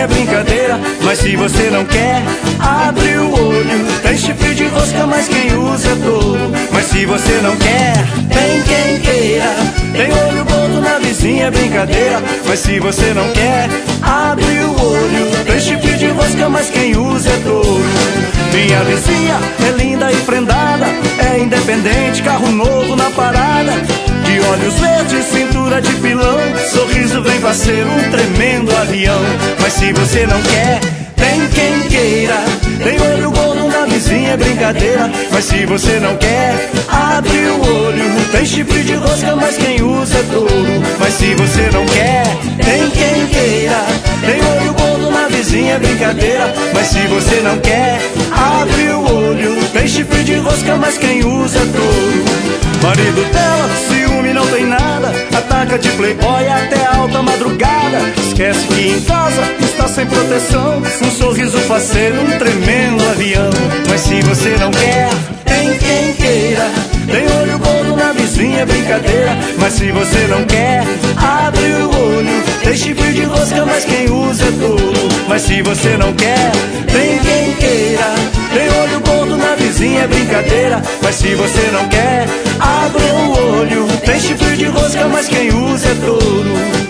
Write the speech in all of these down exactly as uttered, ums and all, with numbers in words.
vizinha é brincadeira, mas se você não quer, abre o olho. Tem chifre de rosca, mas quem usa é tolo. Mas se você não quer, tem quem queira. Tem olho gordo na vizinha é brincadeira, mas se você não quer, abre o olho. Tem chifre de rosca, mas quem usa é tolo. Minha vizinha é linda e prendada, é independente, carro novo na parada, de olhos verdes, cintura de pilão, sorriso vem pra ser um tremendo avião. Mas se você não quer, tem quem queira. Tem olho gordo na vizinha é brincadeira, mas se você não quer, abre o olho. Tem chifre de rosca, mas quem usa é touro. Mas se você não quer, tem quem queira. Tem olho gordo na vizinha é brincadeira, mas se você não quer, abre o olho. Tem chifre de rosca, mas quem usa é touro. Marido dela, ciúme não tem nada, ataca de playboy até alta madrugada. Esquece que em casa está sem proteção, um sorriso faceiro, um tremendo avião. Mas se você não quer, tem quem queira. Tem olho gordo na vizinha é brincadeira, mas se você não quer, abre o olho. Tem chifre de rosca, mas quem usa é tolo. Mas se você não quer, tem quem queira. Tem olho gordo na vizinha é brincadeira, mas se você não quer, abre o olho. Tem chifre de rosca, mas quem usa é touro.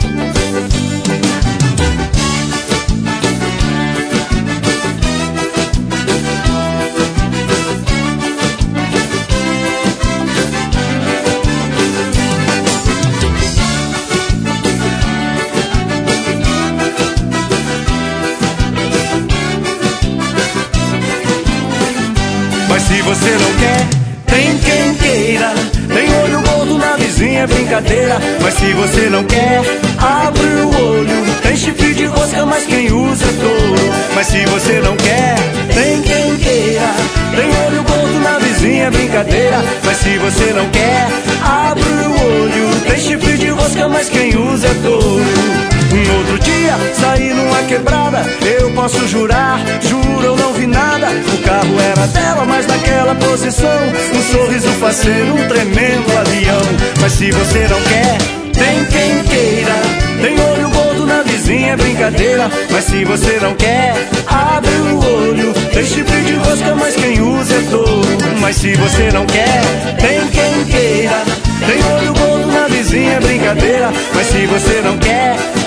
Mas se você não quer, tem quem queira. Tem olho gordo na vizinha é brincadeira, mas se você não quer, abre o olho. Tem chifre de rosca, mas quem usa é touro. Mas se você não quer, tem quem queira. Tem olho gordo na vizinha é brincadeira, mas se você não quer, abre o olho. Tem chifre de rosca, mas quem usa é touro. Um outro dia, saí numa quebrada, eu posso jurar, juro eu não vi nada. O carro era dela, mas naquela posição, um sorriso faceiro, um tremendo avião. Mas se você não quer, tem quem queira. Tem olho gordo na vizinha é brincadeira, mas se você não quer, abre o olho. Tem chifre de rosca, mas quem usa é touro. Mas se você não quer, tem quem queira. Tem olho gordo na vizinha é brincadeira, mas se você não quer,